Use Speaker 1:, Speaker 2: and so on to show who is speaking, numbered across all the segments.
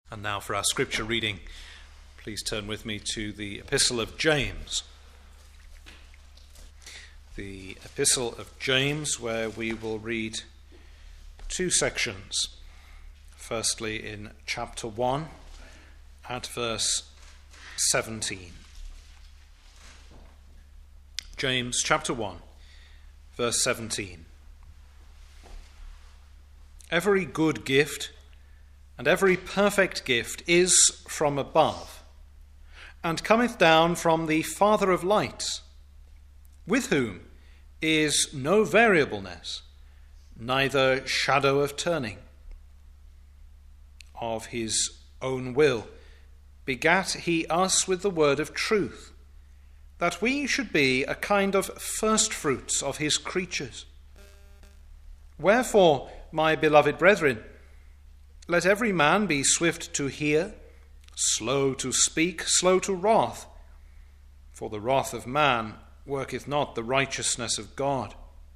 Speaker 1: And now for our scripture reading, please turn with me to the Epistle of James. The Epistle of James, where we will read two sections. Firstly, in chapter 1 at verse 17. James chapter 1, verse 17. Every good gift and every perfect gift is from above, and cometh down from the Father of lights, with whom is no variableness, neither shadow of turning. Of his own will begat he us with the word of truth, that we should be a kind of firstfruits of his creatures. Wherefore, my beloved brethren, let every man be swift to hear, slow to speak, slow to wrath. For the wrath of man worketh not the righteousness of God.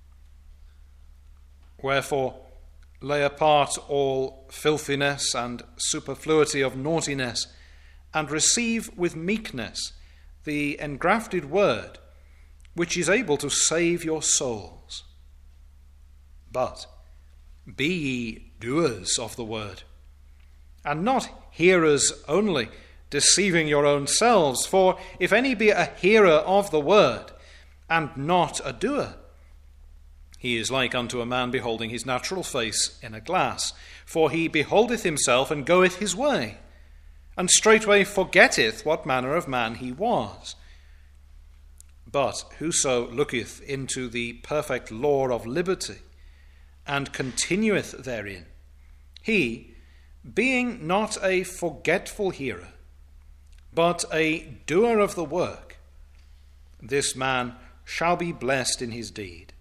Speaker 1: Wherefore, lay apart all filthiness and superfluity of naughtiness, and receive with meekness the engrafted word, which is able to save your souls. But be ye doers of the word, and not hearers only, deceiving your own selves. For if any be a hearer of the word, and not a doer, he is like unto a man beholding his natural face in a glass. For he beholdeth himself, and goeth his way, and straightway forgetteth what manner of man he was. But whoso looketh into the perfect law of liberty, and continueth therein, he, being not a forgetful hearer, but a doer of the work, this man shall be blessed in his deed.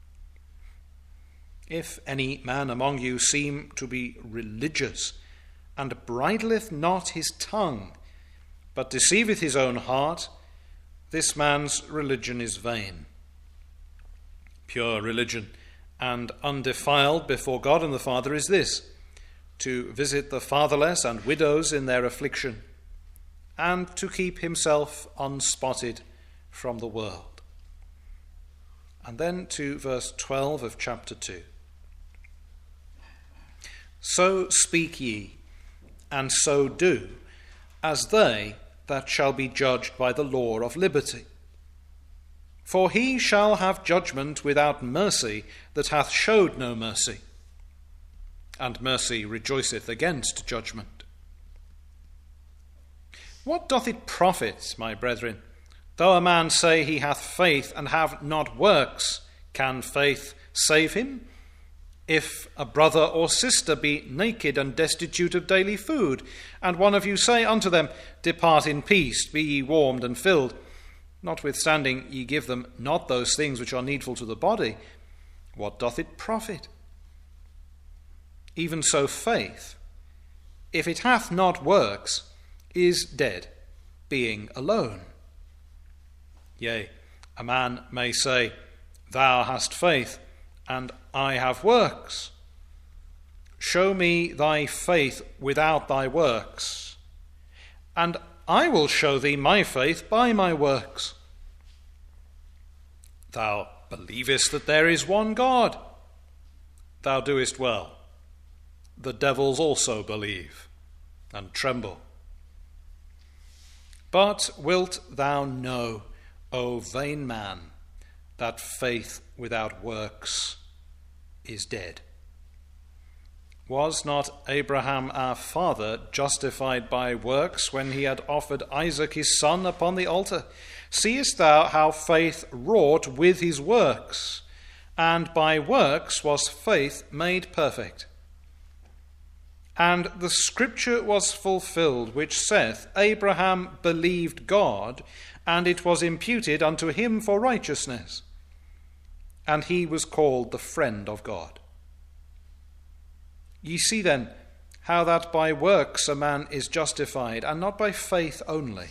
Speaker 1: If any man among you seem to be religious, and bridleth not his tongue, but deceiveth his own heart, this man's religion is vain. Pure religion and undefiled before God and the Father is this, to visit the fatherless and widows in their affliction, and to keep himself unspotted from the world. And then to verse 12 of chapter 2. So speak ye, and so do, as they that shall be judged by the law of liberty. For he shall have judgment without mercy that hath showed no mercy, and mercy rejoiceth against judgment. What doth it profit, my brethren, though a man say he hath faith and have not works? Can faith save him? If a brother or sister be naked and destitute of daily food, and one of you say unto them, Depart in peace, be ye warmed and filled, notwithstanding ye give them not those things which are needful to the body, what doth it profit? Even so faith, if it hath not works, is dead, being alone. Yea, a man may say, Thou hast faith, and I have works. Show me thy faith without thy works, and I will show thee my faith by my works. Thou believest that there is one God. Thou doest well. The devils also believe, and tremble. But wilt thou know, O vain man, that faith without works is dead? Was not Abraham our father justified by works when he had offered Isaac his son upon the altar? Seest thou how faith wrought with his works, and by works was faith made perfect? And the scripture was fulfilled, which saith, Abraham believed God, and it was imputed unto him for righteousness. And he was called the friend of God. Ye see then how that by works a man is justified, and not by faith only.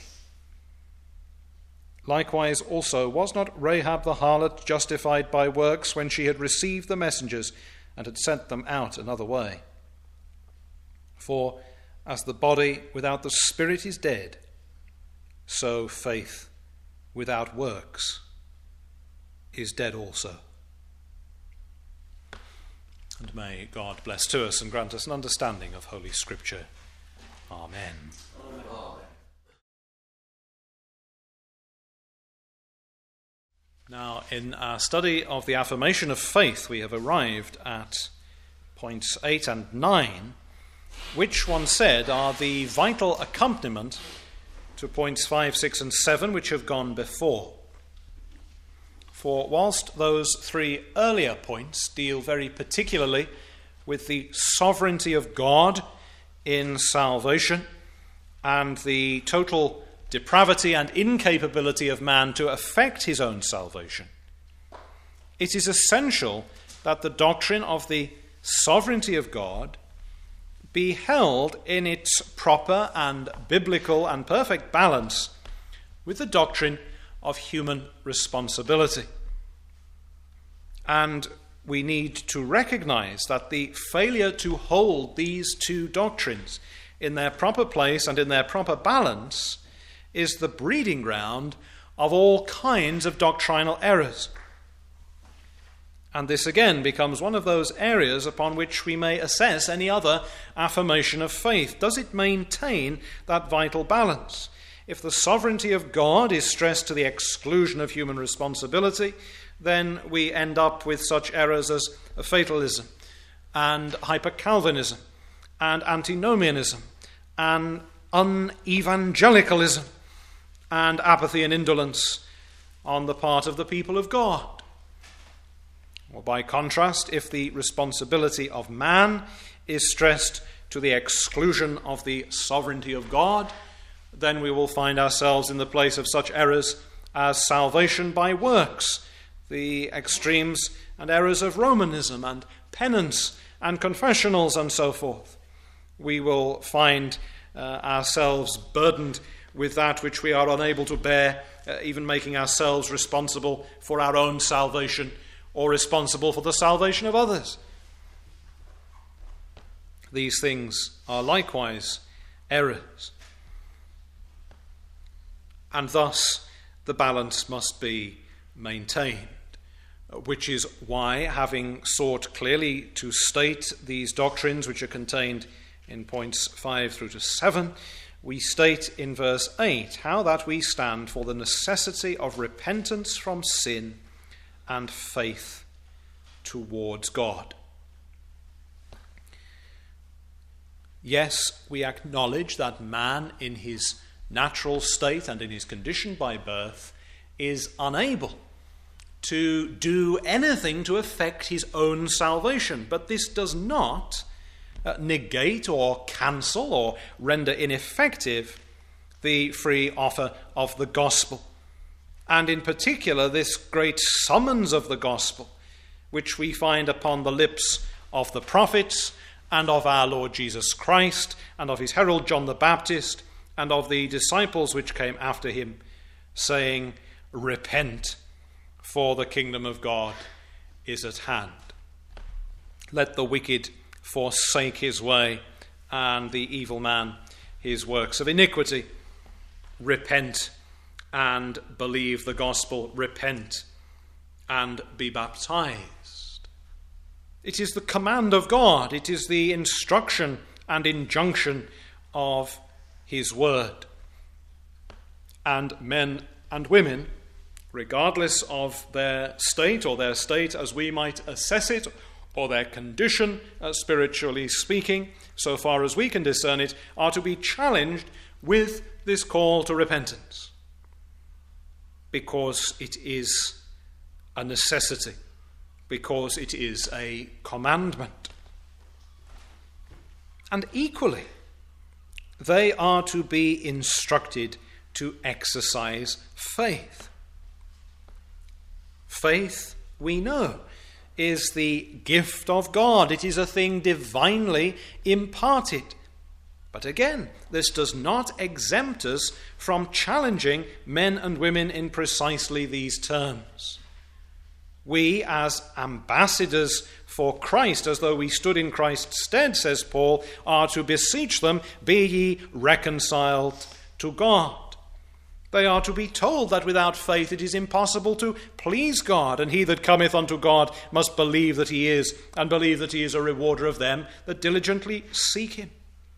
Speaker 1: Likewise also was not Rahab the harlot justified by works when she had received the messengers and had sent them out another way? For as the body without the spirit is dead, so faith without works is dead also. And may God bless to us and grant us an understanding of Holy Scripture. Amen. Amen. Now, in our study of the affirmation of faith, we have arrived at points 8 and 9, which one said are the vital accompaniment to points 5, 6 and 7, which have gone before. For whilst those three earlier points deal very particularly with the sovereignty of God in salvation and the total depravity and incapability of man to effect his own salvation, it is essential that the doctrine of the sovereignty of God be held in its proper and biblical and perfect balance with the doctrine of human responsibility. And we need to recognize that the failure to hold these two doctrines in their proper place and in their proper balance is the breeding ground of all kinds of doctrinal errors. And this again becomes one of those areas upon which we may assess any other affirmation of faith. Does it maintain that vital balance? If the sovereignty of God is stressed to the exclusion of human responsibility, then we end up with such errors as fatalism and hyper-Calvinism and antinomianism and unevangelicalism and apathy and indolence on the part of the people of God. Or by contrast, if the responsibility of man is stressed to the exclusion of the sovereignty of God, then we will find ourselves in the place of such errors as salvation by works, the extremes and errors of Romanism and penance and confessionals and so forth. We will find ourselves burdened with that which we are unable to bear, even making ourselves responsible for our own salvation or responsible for the salvation of others. These things are likewise errors. And thus the balance must be maintained, which is why, having sought clearly to state these doctrines which are contained in points 5 through to 7, we state in verse 8 how that we stand for the necessity of repentance from sin and faith towards God. Yes, we acknowledge that man in his natural state and in his condition by birth is unable to do anything to effect his own salvation. But this does not negate or cancel or render ineffective the free offer of the gospel. And in particular, this great summons of the gospel, which we find upon the lips of the prophets and of our Lord Jesus Christ and of his herald John the Baptist and of the disciples which came after him, saying, "Repent, for the kingdom of God is at hand. Let the wicked forsake his way, and the evil man his works of iniquity. Repent and believe the gospel. Repent and be baptized." It is the command of God. It is the instruction and injunction of his word. And men and women, regardless of their state or their state as we might assess it, or their condition, spiritually speaking, so far as we can discern it, are to be challenged with this call to repentance, because it is a necessity, because it is a commandment. And equally, they are to be instructed to exercise faith. Faith, we know, is the gift of God. It is a thing divinely imparted. But again, this does not exempt us from challenging men and women in precisely these terms. We, as ambassadors for Christ, as though we stood in Christ's stead, says Paul, are to beseech them, be ye reconciled to God. They are to be told that without faith it is impossible to please God, and he that cometh unto God must believe that he is, and believe that he is a rewarder of them that diligently seek him.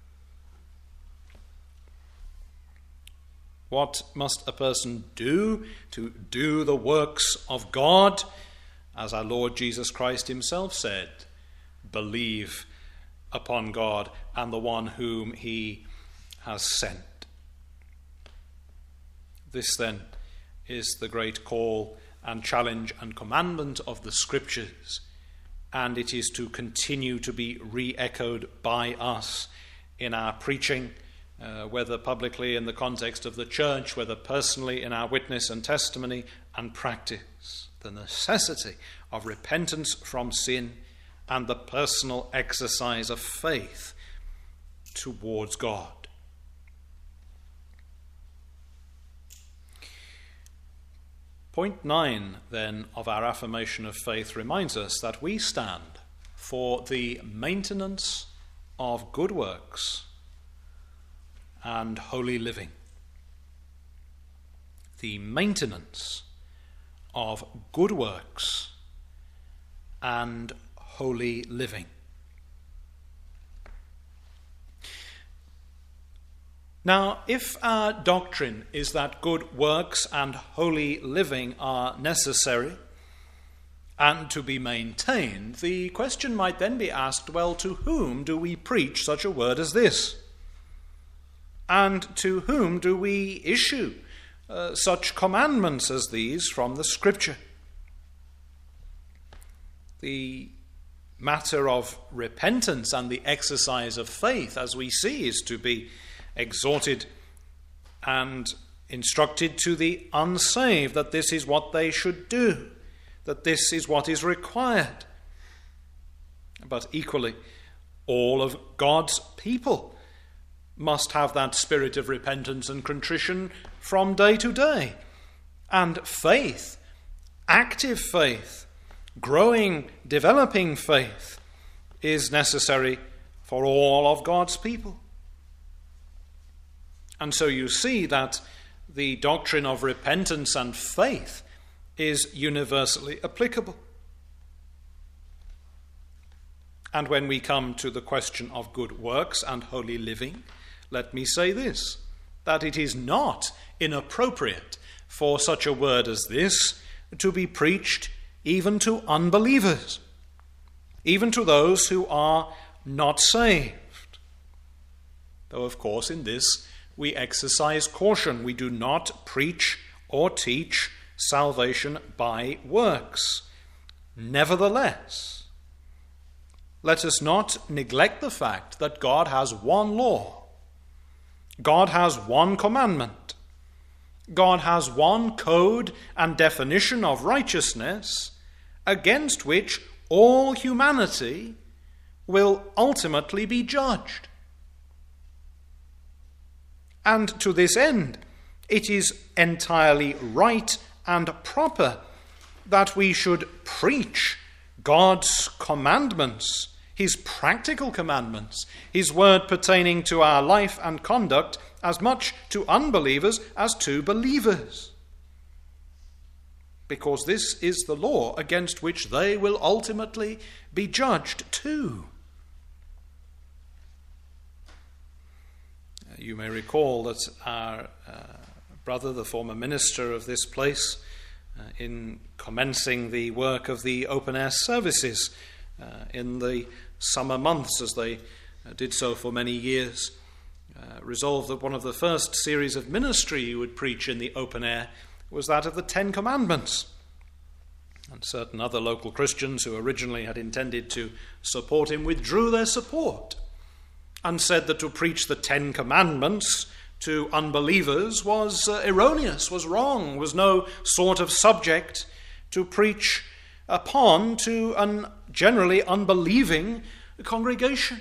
Speaker 1: What must a person do to do the works of God? As our Lord Jesus Christ himself said, believe upon God and the one whom he has sent. This then is the great call and challenge and commandment of the Scriptures, and it is to continue to be re-echoed by us in our preaching, whether publicly in the context of the church, whether personally in our witness and testimony and practice. The necessity of repentance from sin and the personal exercise of faith towards God. Point 9, then, of our affirmation of faith reminds us that we stand for the maintenance of good works and holy living. The maintenance of good works and holy living. Now, if our doctrine is that good works and holy living are necessary and to be maintained, the question might then be asked, well, to whom do we preach such a word as this? And to whom do we issue such commandments as these from the Scripture? The matter of repentance and the exercise of faith, as we see, is to be exhorted and instructed to the unsaved that this is what they should do, that this is what is required. But equally, all of God's people must have that spirit of repentance and contrition from day to day. And faith, active faith, growing, developing faith, is necessary for all of God's people. And so you see that the doctrine of repentance and faith is universally applicable. And when we come to the question of good works and holy living, let me say this, that it is not inappropriate for such a word as this to be preached even to unbelievers, even to those who are not saved. Though, of course, in this we exercise caution. We do not preach or teach salvation by works. Nevertheless, let us not neglect the fact that God has one law. God has one commandment. God has one code and definition of righteousness against which all humanity will ultimately be judged. And to this end, it is entirely right and proper that we should preach God's commandments, his practical commandments, his word pertaining to our life and conduct as much to unbelievers as to believers. Because this is the law against which they will ultimately be judged too. You may recall that our brother, the former minister of this place, in commencing the work of the open-air services in the summer months, as they did so for many years, resolved that one of the first series of ministry he would preach in the open air was that of the Ten Commandments. And certain other local Christians who originally had intended to support him withdrew their support and said that to preach the Ten Commandments to unbelievers was erroneous, was wrong, was no sort of subject to preach upon to a generally unbelieving congregation.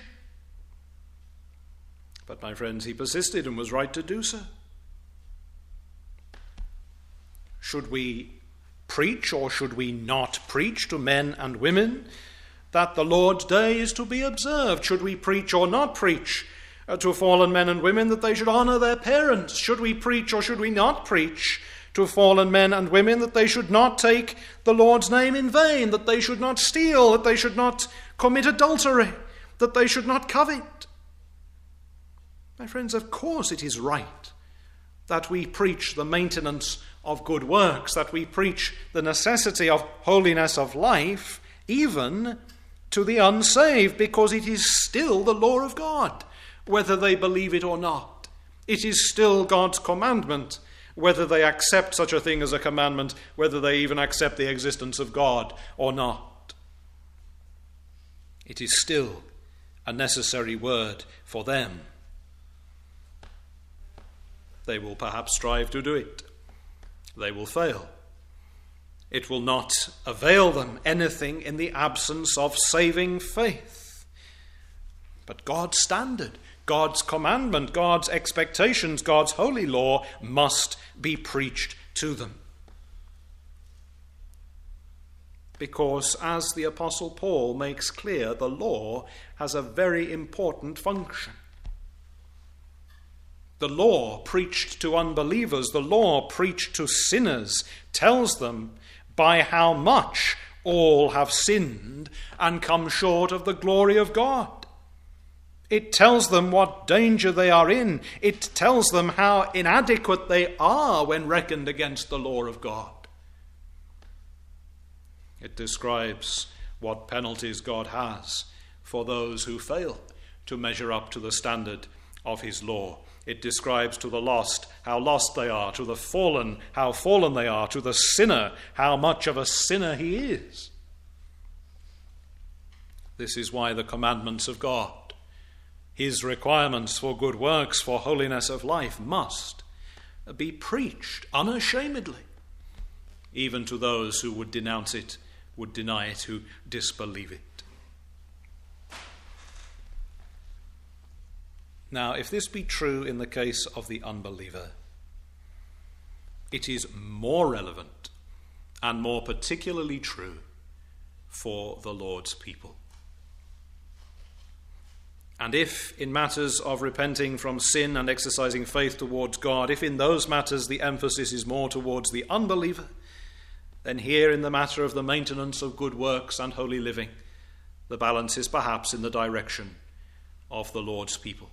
Speaker 1: But my friends, he persisted and was right to do so. Should we preach or should we not preach to men and women that the Lord's day is to be observed? Should we preach or not preach to fallen men and women that they should honor their parents? Should we preach or should we not preach to fallen men and women that they should not take the Lord's name in vain, that they should not steal, that they should not commit adultery, that they should not covet? My friends, of course it is right that we preach the maintenance of good works, that we preach the necessity of holiness of life, even to the unsaved, because it is still the law of God, whether they believe it or not. It is still God's commandment, whether they accept such a thing as a commandment, whether they even accept the existence of God or not. It is still a necessary word for them. They will perhaps strive to do it. They will fail. It will not avail them anything in the absence of saving faith. But God's standard, God's commandment, God's expectations, God's holy law must be preached to them. Because, as the Apostle Paul makes clear, the law has a very important function. The law preached to unbelievers, the law preached to sinners, tells them by how much all have sinned and come short of the glory of God. It tells them what danger they are in. It tells them how inadequate they are when reckoned against the law of God. It describes what penalties God has for those who fail to measure up to the standard of his law. It describes to the lost how lost they are, to the fallen how fallen they are, to the sinner how much of a sinner he is. This is why the commandments of God, his requirements for good works, for holiness of life, must be preached unashamedly, even to those who would denounce it, would deny it, who disbelieve it. Now, if this be true in the case of the unbeliever, it is more relevant and more particularly true for the Lord's people. And if in matters of repenting from sin and exercising faith towards God, if in those matters the emphasis is more towards the unbeliever, then here in the matter of the maintenance of good works and holy living, the balance is perhaps in the direction of the Lord's people.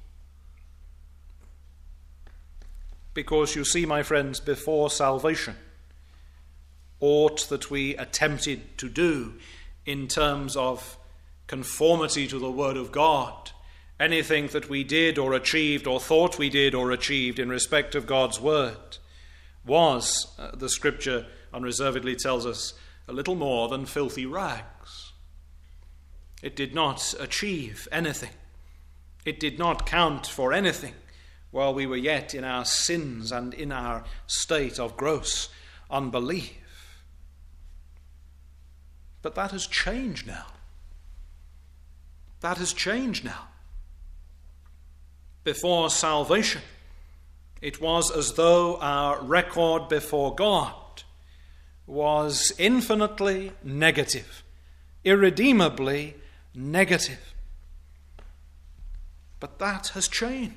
Speaker 1: Because you see, my friends, before salvation, aught that we attempted to do in terms of conformity to the Word of God, anything that we did or achieved or thought we did or achieved in respect of God's Word, was, the Scripture unreservedly tells us, a little more than filthy rags. It did not achieve anything. It did not count for anything while we were yet in our sins and in our state of gross unbelief. But that has changed now. That has changed now. Before salvation, it was as though our record before God was infinitely negative, irredeemably negative. But that has changed.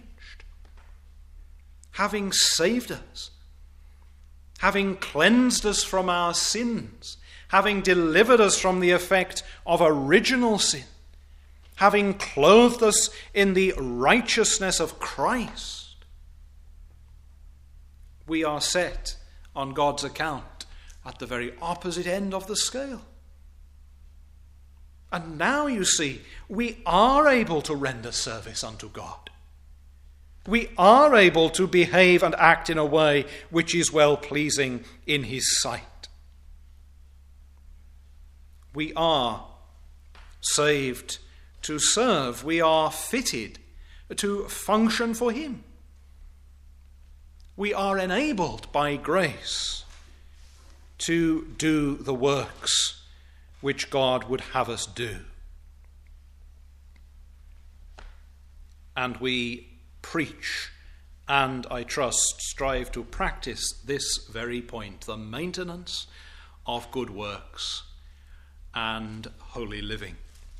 Speaker 1: Having saved us, having cleansed us from our sins, having delivered us from the effect of original sin, having clothed us in the righteousness of Christ, we are set on God's account at the very opposite end of the scale. And now, you see, we are able to render service unto God. We are able to behave and act in a way which is well-pleasing in his sight. We are saved to serve. We are fitted to function for him. We are enabled by grace to do the works which God would have us do. And we preach, and I trust strive to practice this very point, the maintenance of good works and holy living.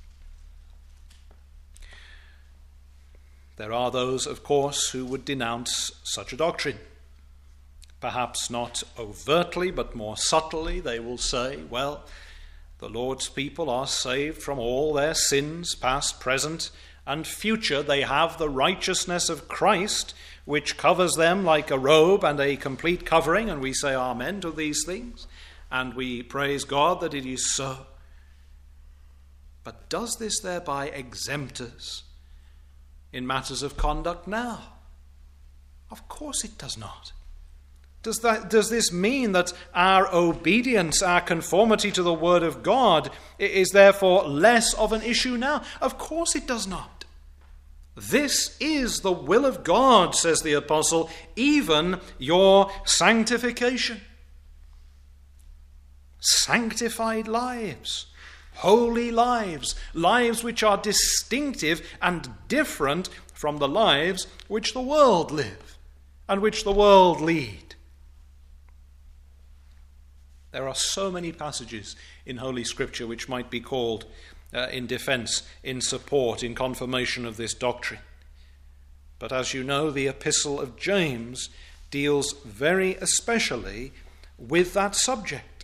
Speaker 1: There are those, of course, who would denounce such a doctrine. Perhaps not overtly, but more subtly, they will say, well, the Lord's people are saved from all their sins, past, present, and future. They have the righteousness of Christ, which covers them like a robe and a complete covering, and we say amen to these things, and we praise God that it is so. But does this thereby exempt us in matters of conduct now? Of course it does not. Does this mean that our obedience, our conformity to the Word of God is therefore less of an issue now? Of course it does not. This is the will of God, says the apostle, even your sanctification. Sanctified lives, holy lives, lives which are distinctive and different from the lives which the world live and which the world lead. There are so many passages in Holy Scripture which might be called in defense, in support, in confirmation of this doctrine. But as you know, the Epistle of James deals very especially with that subject.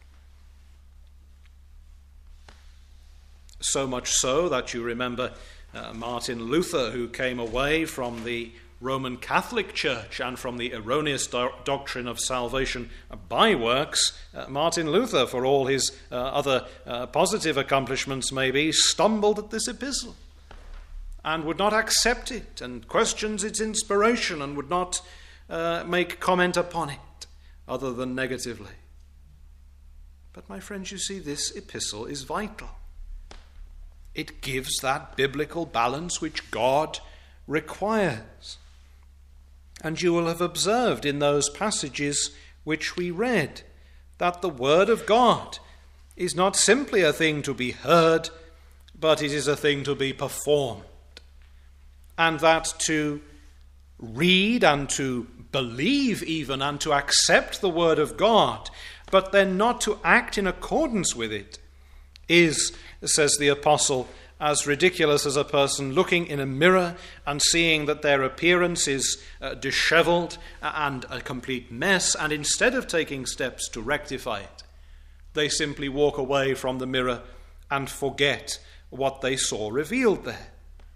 Speaker 1: So much so that you remember Martin Luther, who came away from the Roman Catholic Church and from the erroneous doctrine of salvation by works. Martin Luther, for all his other positive accomplishments maybe, stumbled at this epistle and would not accept it and questions its inspiration and would not make comment upon it other than negatively. But my friends, you see, this epistle is vital. It gives that biblical balance which God requires. And you will have observed in those passages which we read that the Word of God is not simply a thing to be heard, but it is a thing to be performed. And that to read and to believe even and to accept the Word of God, but then not to act in accordance with it, is, says the apostle, as ridiculous as a person looking in a mirror and seeing that their appearance is disheveled and a complete mess, and instead of taking steps to rectify it, they simply walk away from the mirror and forget what they saw revealed there.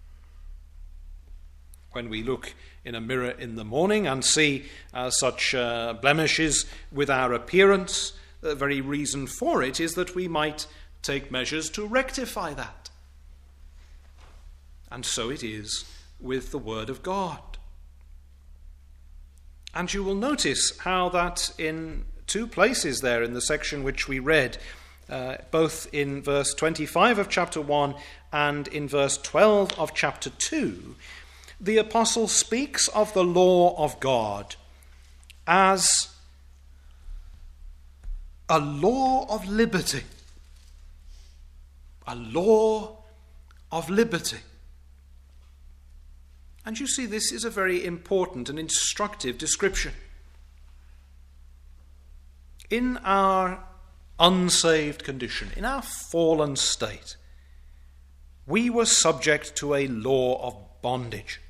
Speaker 1: When we look in a mirror in the morning and see such blemishes with our appearance, the very reason for it is that we might take measures to rectify that. And so it is with the Word of God. And you will notice how that in two places there in the section which we read, both in verse 25 of chapter 1 and in verse 12 of chapter 2, the apostle speaks of the law of God as a law of liberty. A law of liberty. And you see, this is a very important and instructive description. In our unsaved condition, in our fallen state, we were subject to a law of bondage.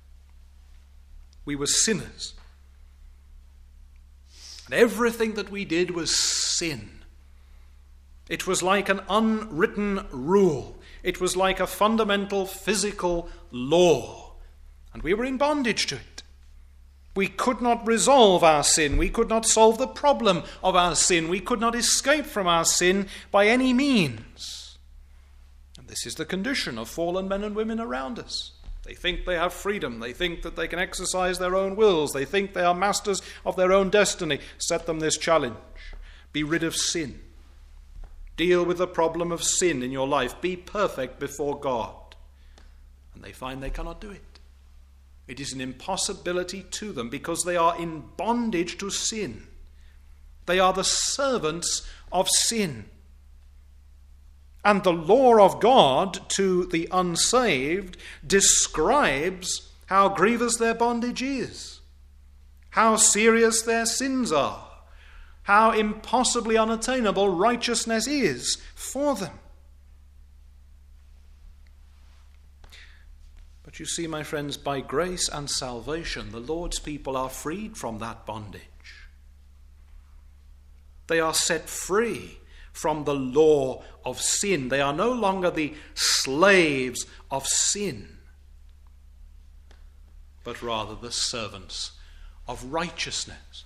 Speaker 1: We were sinners. And everything that we did was sin. It was like an unwritten rule. It was like a fundamental physical law. And we were in bondage to it. We could not resolve our sin. We could not solve the problem of our sin. We could not escape from our sin by any means. And this is the condition of fallen men and women around us. They think they have freedom. They think that they can exercise their own wills. They think they are masters of their own destiny. Set them this challenge. Be rid of sin. Deal with the problem of sin in your life. Be perfect before God. And they find they cannot do it. It is an impossibility to them because they are in bondage to sin. They are the servants of sin. And the law of God to the unsaved describes how grievous their bondage is, how serious their sins are, how impossibly unattainable righteousness is for them. But you see, my friends, by grace and salvation, the Lord's people are freed from that bondage. They are set free from the law of sin. They are no longer the slaves of sin, but rather the servants of righteousness.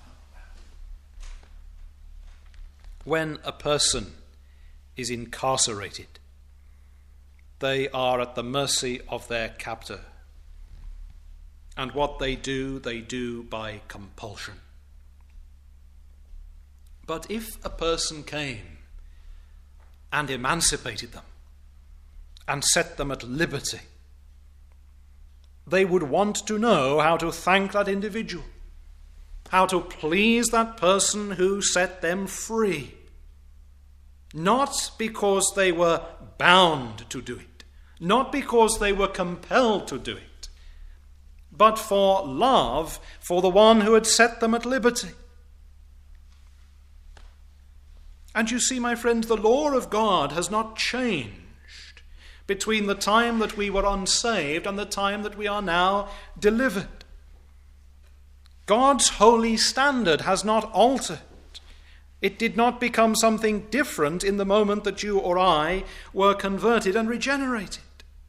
Speaker 1: When a person is incarcerated, they are at the mercy of their captor. And what they do by compulsion. But if a person came and emancipated them and set them at liberty, they would want to know how to thank that individual, how to please that person who set them free. Not because they were bound to do it, not because they were compelled to do it, but for love for the one who had set them at liberty. And you see, my friends, the law of God has not changed between the time that we were unsaved and the time that we are now delivered. God's holy standard has not altered. It did not become something different in the moment that you or I were converted and regenerated.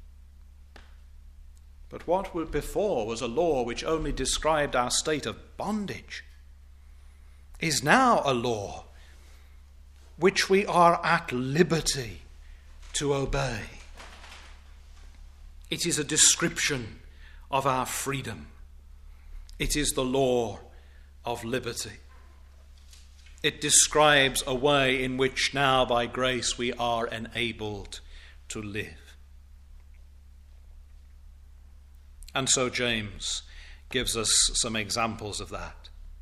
Speaker 1: But what before was a law which only described our state of bondage is now a law which we are at liberty to obey. It is a description of our freedom. It is the law of liberty. It describes a way in which now by grace we are enabled to live. And so James gives us some examples of that.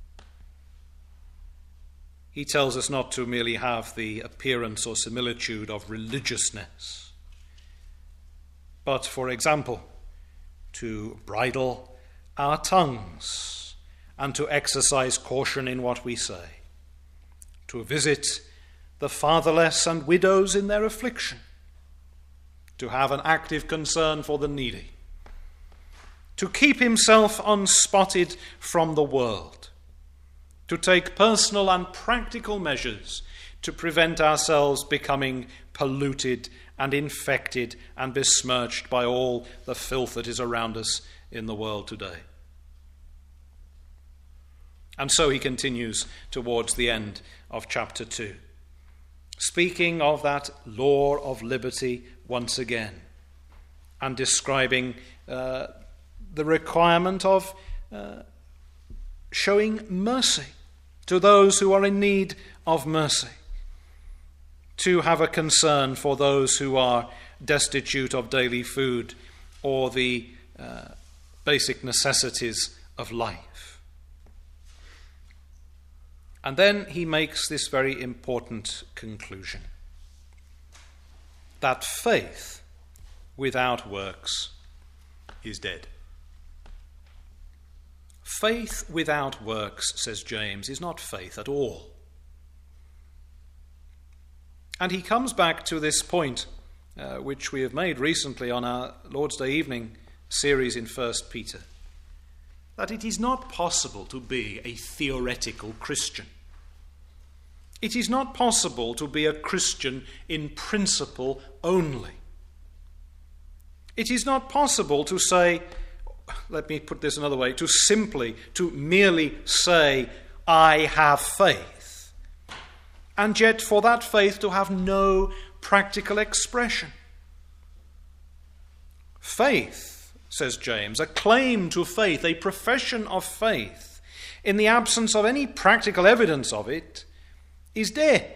Speaker 1: He tells us not to merely have the appearance or similitude of religiousness, but, for example, to bridle our tongues and to exercise caution in what we say, to visit the fatherless and widows in their affliction, to have an active concern for the needy, to keep himself unspotted from the world, to take personal and practical measures to prevent ourselves becoming polluted and infected and besmirched by all the filth that is around us in the world today. And so he continues towards the end of chapter 2, speaking of that law of liberty once again, and describing the requirement of showing mercy to those who are in need of mercy, to have a concern for those who are destitute of daily food or the basic necessities of life. And then he makes this very important conclusion, that faith without works is dead. Faith without works, says James, is not faith at all. And he comes back to this point, which we have made recently on our Lord's Day evening series in 1 Peter, that it is not possible to be a theoretical Christian. It is not possible to be a Christian in principle only. It is not possible to say, let me put this another way, to merely say, I have faith, and yet for that faith to have no practical expression. Faith, says James, a claim to faith, a profession of faith, in the absence of any practical evidence of it, is dead.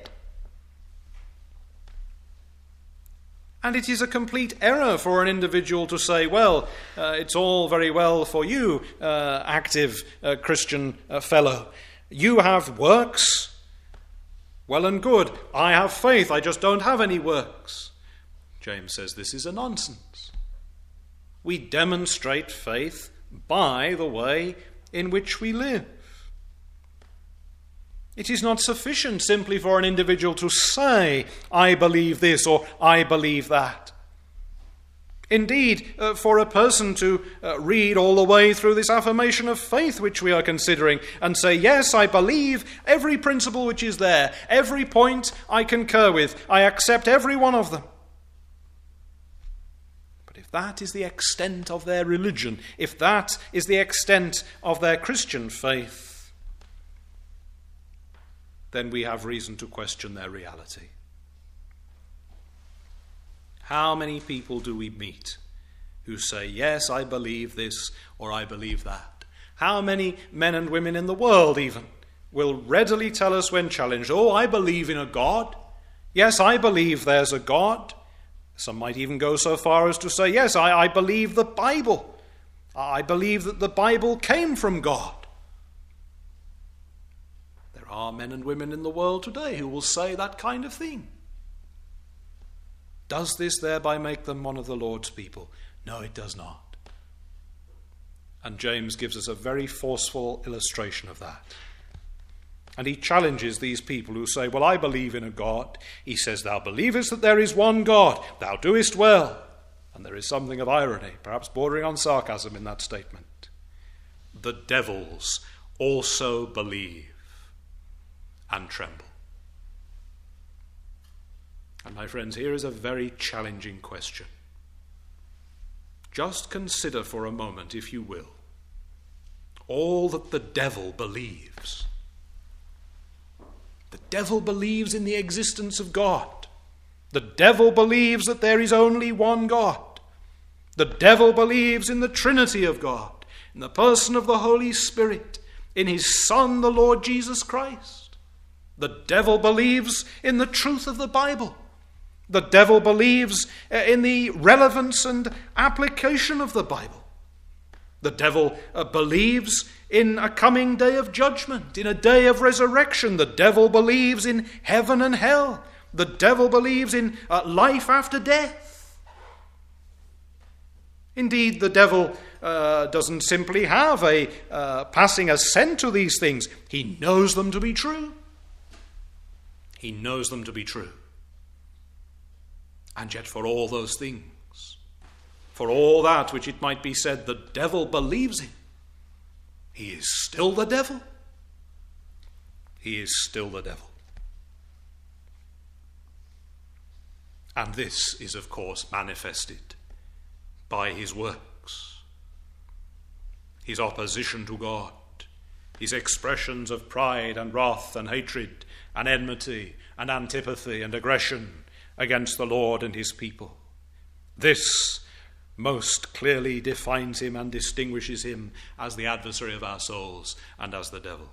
Speaker 1: And it is a complete error for an individual to say, well, it's all very well for you, active Christian fellow. You have works, well and good. I have faith, I just don't have any works. James says this is a nonsense. We demonstrate faith by the way in which we live. It is not sufficient simply for an individual to say, I believe this or I believe that. Indeed, for a person to read all the way through this affirmation of faith which we are considering and say, yes, I believe every principle which is there, every point I concur with, I accept every one of them. But if that is the extent of their religion, if that is the extent of their Christian faith, then we have reason to question their reality. How many people do we meet who say, yes, I believe this or I believe that? How many men and women in the world even will readily tell us when challenged, oh, I believe in a God. Yes, I believe there's a God. Some might even go so far as to say, yes, I believe the Bible. I believe that the Bible came from God. There are men and women in the world today who will say that kind of thing. Does this thereby make them one of the Lord's people? No, it does not. And James gives us a very forceful illustration of that. And he challenges these people who say, well, I believe in a God. He says, thou believest that there is one God. Thou doest well. And there is something of irony, perhaps bordering on sarcasm in that statement. The devils also believe and tremble. And my friends, here is a very challenging question. Just consider for a moment, if you will, all that the devil believes. The devil believes in the existence of God. The devil believes that there is only one God. The devil believes in the Trinity of God, in the person of the Holy Spirit, in his Son, the Lord Jesus Christ. The devil believes in the truth of the Bible. The devil believes in the relevance and application of the Bible. The devil believes in a coming day of judgment, in a day of resurrection. The devil believes in heaven and hell. The devil believes in life after death. Indeed, the devil doesn't simply have a passing assent to these things. He knows them to be true. He knows them to be true. And yet for all those things, for all that which it might be said the devil believes in, he is still the devil. He is still the devil. And this is, of course, manifested by his works, his opposition to God, his expressions of pride and wrath and hatred and enmity and antipathy and aggression against the Lord and his people. This most clearly defines him and distinguishes him as the adversary of our souls and as the devil.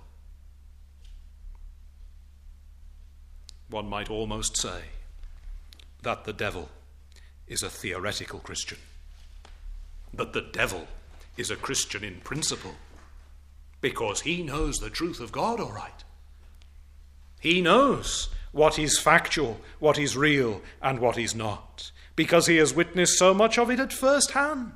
Speaker 1: One might almost say that the devil is a theoretical Christian, that the devil is a Christian in principle, because he knows the truth of God all right. He knows what is factual, what is real, and what is not, because he has witnessed so much of it at first hand.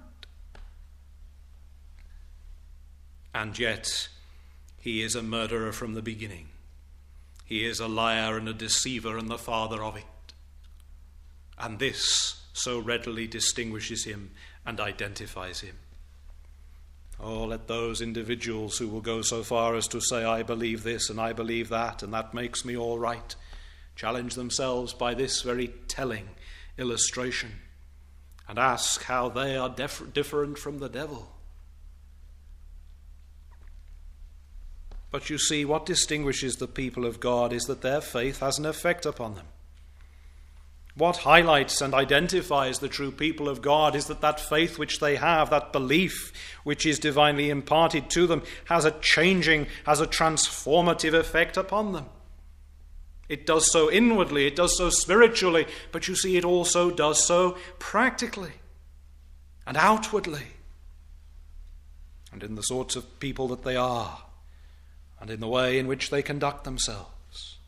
Speaker 1: And yet, he is a murderer from the beginning. He is a liar and a deceiver and the father of it. And this so readily distinguishes him and identifies him. Oh, let those individuals who will go so far as to say, I believe this and I believe that, and that makes me all right, challenge themselves by this very telling illustration and ask how they are different from the devil. But you see, what distinguishes the people of God is that their faith has an effect upon them. What highlights and identifies the true people of God is that faith which they have, that belief which is divinely imparted to them, has a changing, has a transformative effect upon them. It does so inwardly, it does so spiritually, but you see, it also does so practically and outwardly, and in the sorts of people that they are, and in the way in which they conduct themselves.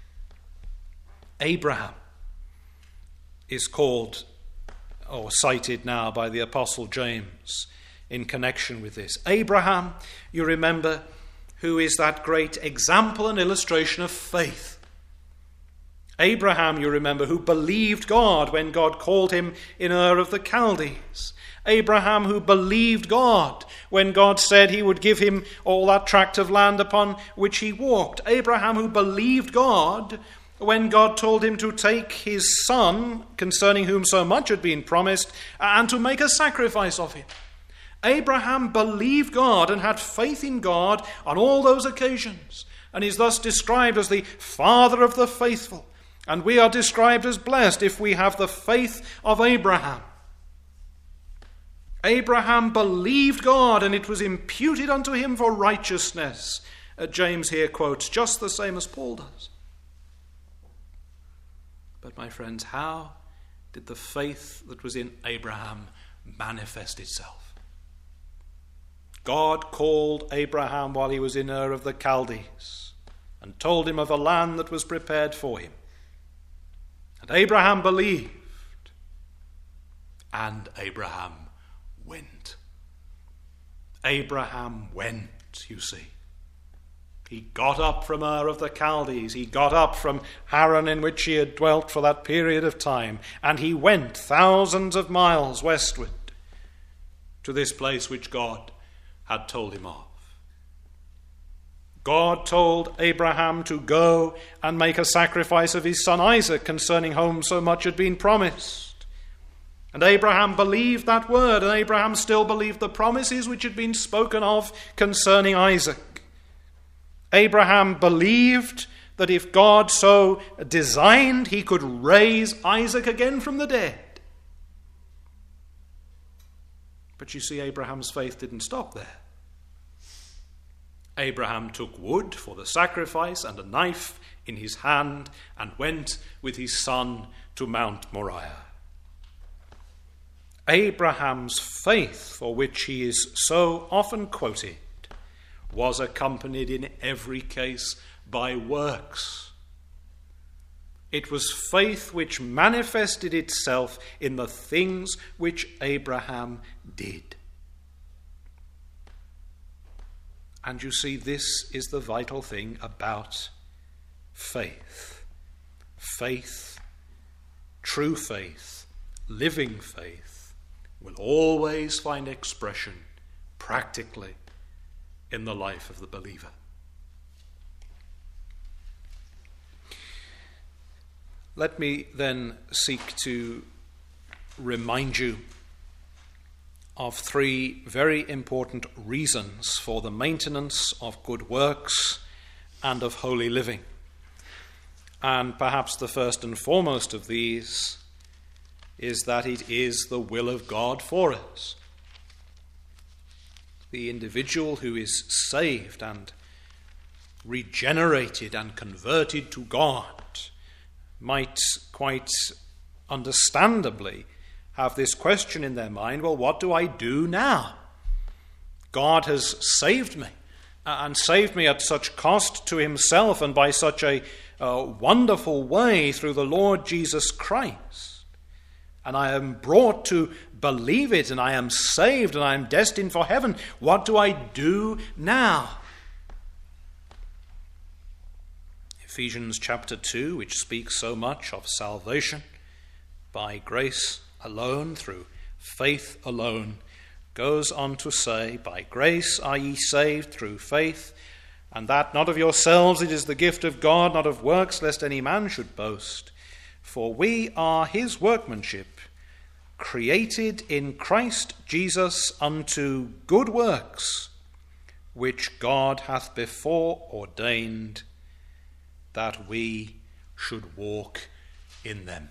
Speaker 1: Abraham is called or cited now by the Apostle James in connection with this. Abraham, you remember, who is that great example and illustration of faith. Abraham, you remember, who believed God when God called him in Ur of the Chaldees. Abraham who believed God when God said he would give him all that tract of land upon which he walked. Abraham who believed God when God told him to take his son, concerning whom so much had been promised, and to make a sacrifice of him. Abraham believed God and had faith in God on all those occasions, and is thus described as the father of the faithful. And we are described as blessed if we have the faith of Abraham. Abraham believed God, and it was imputed unto him for righteousness. James here quotes just the same as Paul does. But my friends, how did the faith that was in Abraham manifest itself? God called Abraham while he was in Ur of the Chaldees and told him of a land that was prepared for him. And Abraham believed, and Abraham went. Abraham went, you see. He got up from Ur of the Chaldees. He got up from Haran, in which he had dwelt for that period of time, and he went thousands of miles westward to this place which God had told him of. God told Abraham to go and make a sacrifice of his son Isaac, concerning whom so much had been promised. And Abraham believed that word, and Abraham still believed the promises which had been spoken of concerning Isaac. Abraham believed that if God so designed, he could raise Isaac again from the dead. But you see, Abraham's faith didn't stop there. Abraham took wood for the sacrifice and a knife in his hand and went with his son to Mount Moriah. Abraham's faith, for which he is so often quoted, was accompanied in every case by works. It was faith which manifested itself in the things which Abraham did. And you see, this is the vital thing about faith. Faith, true faith, living faith, will always find expression practically in the life of the believer. Let me then seek to remind you of three very important reasons for the maintenance of good works and of holy living. And perhaps the first and foremost of these is that it is the will of God for us. The individual who is saved and regenerated and converted to God might quite understandably have this question in their mind, well, what do I do now? God has saved me, and saved me at such cost to himself and by such a wonderful way through the Lord Jesus Christ. And I am brought to believe it, and I am saved, and I am destined for heaven. What do I do now? Ephesians chapter 2, which speaks so much of salvation by grace alone, through faith alone, goes on to say, by grace are ye saved through faith, and that not of yourselves, it is the gift of God, not of works, lest any man should boast. For we are his workmanship, created in Christ Jesus unto good works, which God hath before ordained that we should walk in them.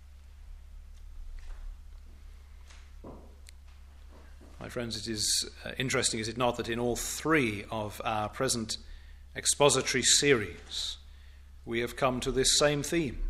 Speaker 1: My friends, it is interesting, is it not, that in all three of our present expository series, we have come to this same theme.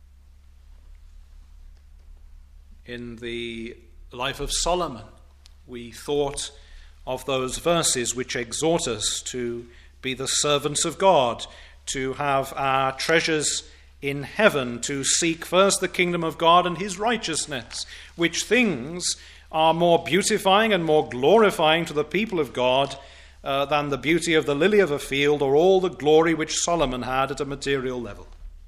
Speaker 1: In the life of Solomon, we thought of those verses which exhort us to be the servants of God, to have our treasures in heaven, to seek first the kingdom of God and his righteousness, which things are more beautifying and more glorifying to the people of God than the beauty of the lily of a field or all the glory which Solomon had at a material level.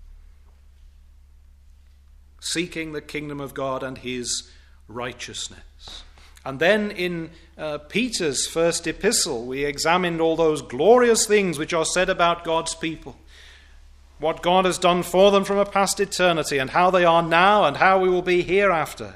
Speaker 1: Seeking the kingdom of God and his righteousness. And then in Peter's first epistle, we examined all those glorious things which are said about God's people. What God has done for them from a past eternity, and how they are now, and how we will be hereafter.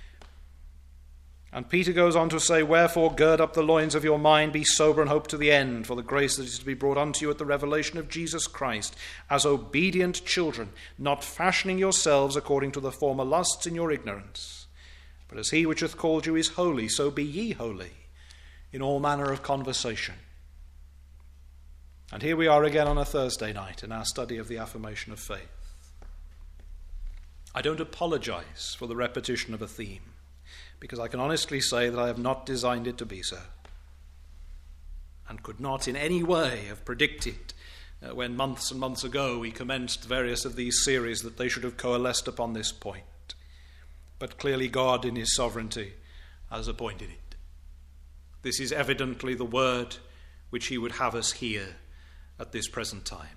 Speaker 1: And Peter goes on to say, "Wherefore gird up the loins of your mind, be sober and hope to the end, for the grace that is to be brought unto you at the revelation of Jesus Christ, as obedient children, not fashioning yourselves according to the former lusts in your ignorance. But as he which hath called you is holy, so be ye holy in all manner of conversation." And here we are again on a Thursday night in our study of the affirmation of faith. I don't apologize for the repetition of a theme, because I can honestly say that I have not designed it to be so, and could not in any way have predicted when months and months ago we commenced various of these series that they should have coalesced upon this point. But clearly God in his sovereignty has appointed it. This is evidently the word which he would have us hear at this present time.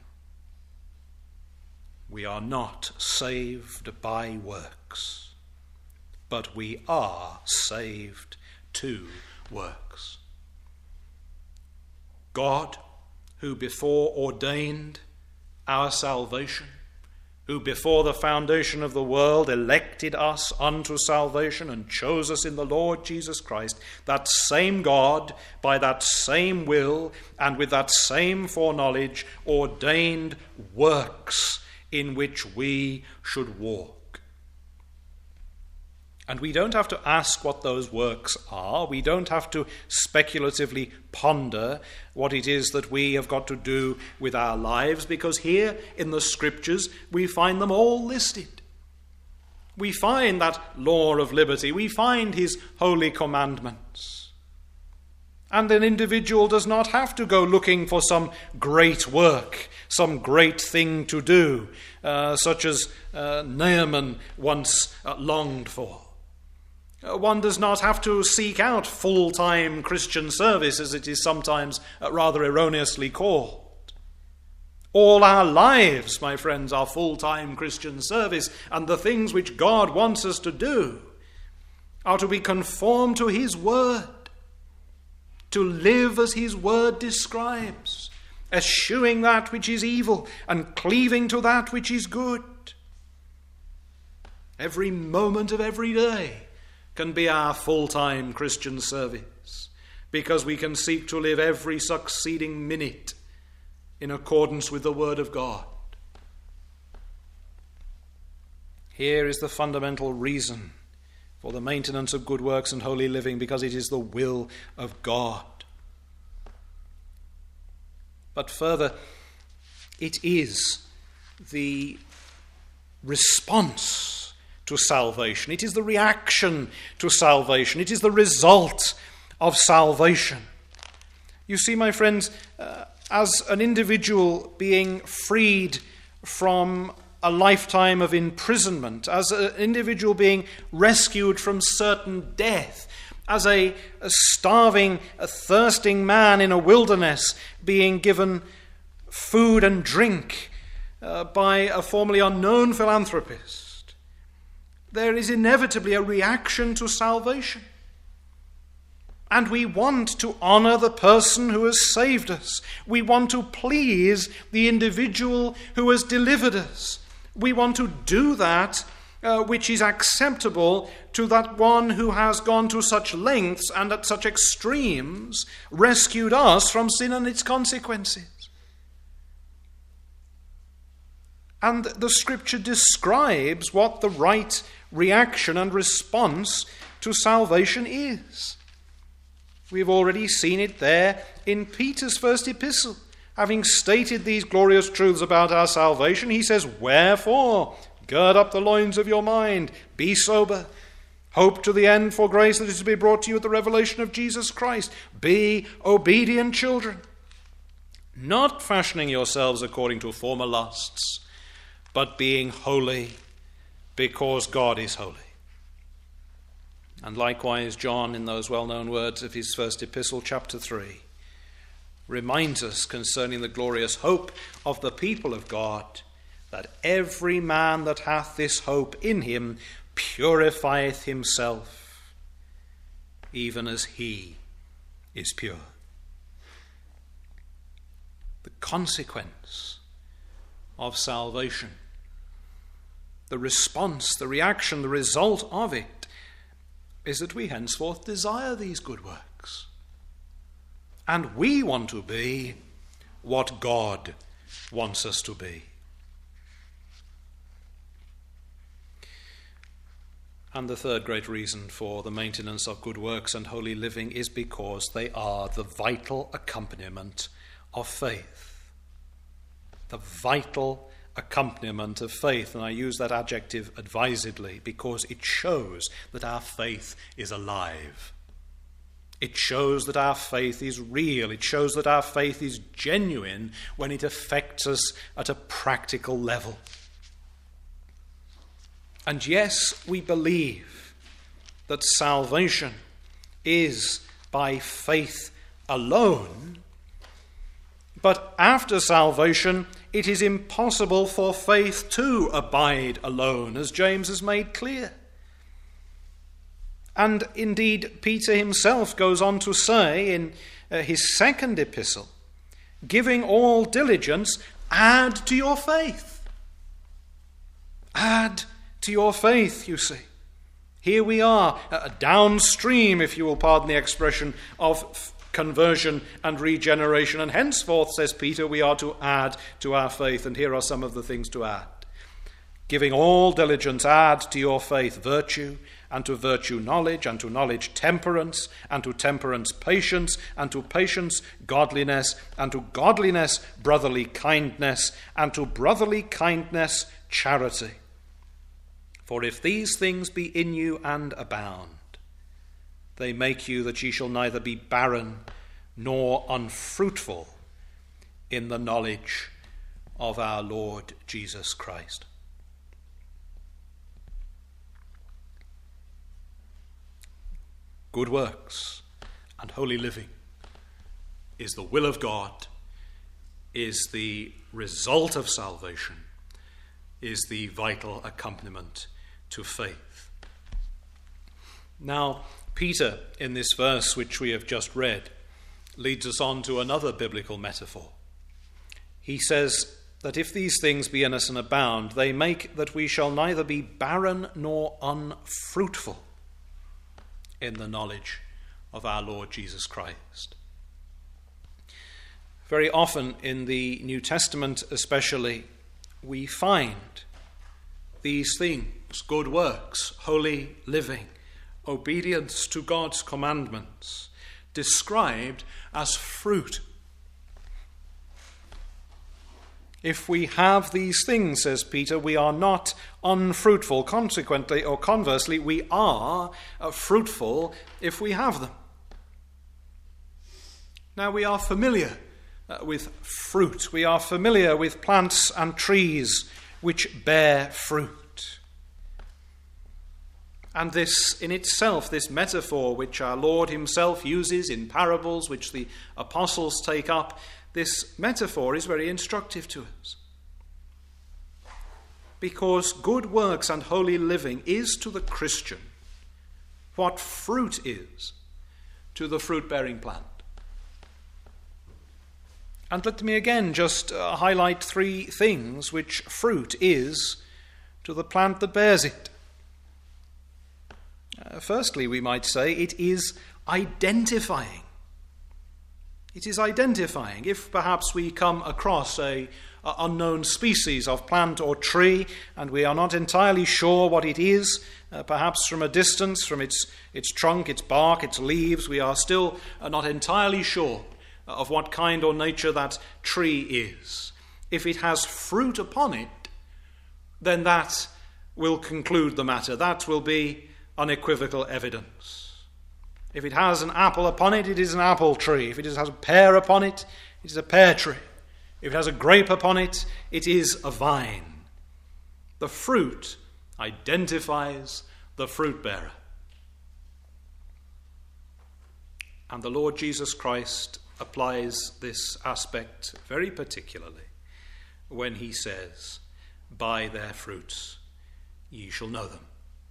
Speaker 1: We are not saved by works, but we are saved to works. God, who before ordained our salvation, who before the foundation of the world elected us unto salvation and chose us in the Lord Jesus Christ, that same God, by that same will and with that same foreknowledge, ordained works in which we should walk. And we don't have to ask what those works are. We don't have to speculatively ponder what it is that we have got to do with our lives, because here in the Scriptures we find them all listed. We find that law of liberty. We find his holy commandments. And an individual does not have to go looking for some great work, some great thing to do, such as Naaman once longed for. One does not have to seek out full-time Christian service, as it is sometimes rather erroneously called. All our lives, my friends, are full-time Christian service, and the things which God wants us to do are to be conformed to his word, to live as his word describes, eschewing that which is evil and cleaving to that which is good. Every moment of every day can be our full-time Christian service, because we can seek to live every succeeding minute in accordance with the Word of God. Here is the fundamental reason for the maintenance of good works and holy living, because it is the will of God. But further, it is the response to salvation. It is the reaction to salvation. It is the result of salvation. You see, my friends, as an individual being freed from a lifetime of imprisonment, as an individual being rescued from certain death, as a starving, a thirsting man in a wilderness being given food and drink by a formerly unknown philanthropist, there is inevitably a reaction to salvation. And we want to honor the person who has saved us. We want to please the individual who has delivered us. We want to do that which is acceptable to that one who has gone to such lengths and at such extremes rescued us from sin and its consequences. And the Scripture describes what the right reaction and response to salvation is. We've already seen it there in Peter's first epistle. Having stated these glorious truths about our salvation, he says, "Wherefore, gird up the loins of your mind, be sober, hope to the end for grace that is to be brought to you at the revelation of Jesus Christ. Be obedient children, not fashioning yourselves according to former lusts, but being holy, because God is holy." And likewise, John, in those well-known words of his first epistle, chapter 3, reminds us concerning the glorious hope of the people of God, that every man that hath this hope in him purifieth himself, even as he is pure. The consequence of salvation, the response, the reaction, the result of it, is that we henceforth desire these good works. And we want to be what God wants us to be. And the third great reason for the maintenance of good works and holy living is because they are the vital accompaniment of faith. The vital accompaniment of faith. And I use that adjective advisedly because it shows that our faith is alive. It shows that our faith is real. It shows that our faith is genuine when it affects us at a practical level. And yes, we believe that salvation is by faith alone, but after salvation, it is impossible for faith to abide alone, as James has made clear. And indeed, Peter himself goes on to say in his second epistle, giving all diligence, add to your faith. Add to your faith, you see. Here we are, downstream, if you will pardon the expression, of conversion and regeneration. And henceforth, says Peter, we are to add to our faith. And here are some of the things to add. Giving all diligence, add to your faith virtue, and to virtue knowledge, and to knowledge temperance, and to temperance patience, and to patience godliness, and to godliness brotherly kindness, and to brotherly kindness charity. For if these things be in you and abound, they make you that ye shall neither be barren nor unfruitful in the knowledge of our Lord Jesus Christ. Good works and holy living is the will of God, is the result of salvation, is the vital accompaniment to faith. Now, Peter, in this verse which we have just read, leads us on to another biblical metaphor. He says that if these things be in us and abound, they make that we shall neither be barren nor unfruitful in the knowledge of our Lord Jesus Christ. Very often in the New Testament especially, we find these things, good works, holy living, obedience to God's commandments, described as fruit. If we have these things, says Peter, we are not unfruitful. Consequently, or conversely, we are fruitful if we have them. Now, we are familiar with fruit. We are familiar with plants and trees which bear fruit. And this in itself, this metaphor which our Lord himself uses in parables, which the apostles take up, this metaphor is very instructive to us. Because good works and holy living is to the Christian what fruit is to the fruit-bearing plant. And let me again just highlight three things which fruit is to the plant that bears it. Firstly, we might say it is identifying. It is identifying. If perhaps we come across an unknown species of plant or tree and we are not entirely sure what it is, perhaps from a distance, from its trunk, its bark, its leaves, we are still not entirely sure of what kind or nature that tree is. If it has fruit upon it, then that will conclude the matter. That will be unequivocal evidence. If it has an apple upon it, it is an apple tree. If it has a pear upon it, it is a pear tree. If it has a grape upon it, it is a vine. The fruit identifies the fruit bearer. And the Lord Jesus Christ applies this aspect very particularly when he says, "By their fruits ye shall know them."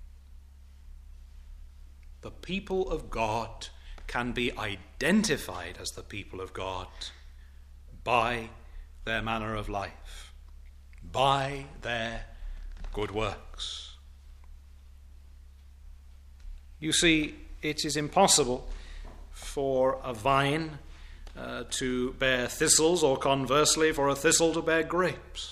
Speaker 1: The people of God can be identified as the people of God by their manner of life, by their good works. You see, it is impossible for a vine to bear thistles, or conversely, for a thistle to bear grapes.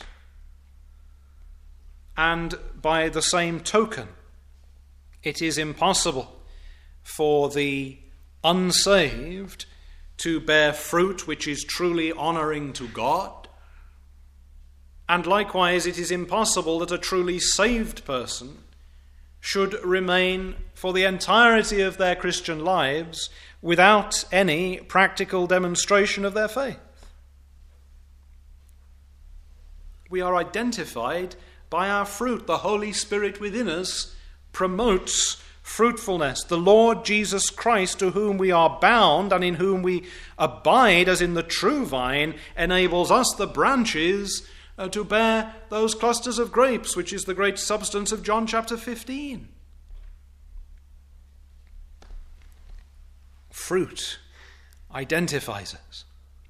Speaker 1: And by the same token, it is impossible for the unsaved to bear fruit which is truly honoring to God. And likewise, it is impossible that a truly saved person should remain for the entirety of their Christian lives without any practical demonstration of their faith. We are identified by our fruit. The Holy Spirit within us promotes fruitfulness. The Lord Jesus Christ, to whom we are bound and in whom we abide as in the true vine, enables us, the branches, to bear those clusters of grapes, which is the great substance of John chapter 15. Fruit identifies us.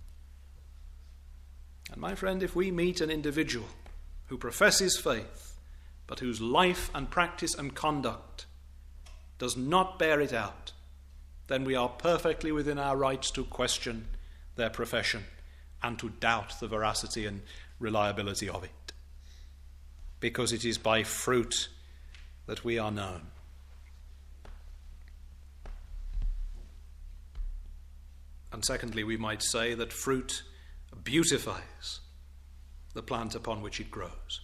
Speaker 1: And my friend, if we meet an individual who professes faith, but whose life and practice and conduct does not bear it out, then we are perfectly within our rights to question their profession and to doubt the veracity and reliability of it, because it is by fruit that we are known. And secondly, we might say that fruit beautifies the plant upon which it grows.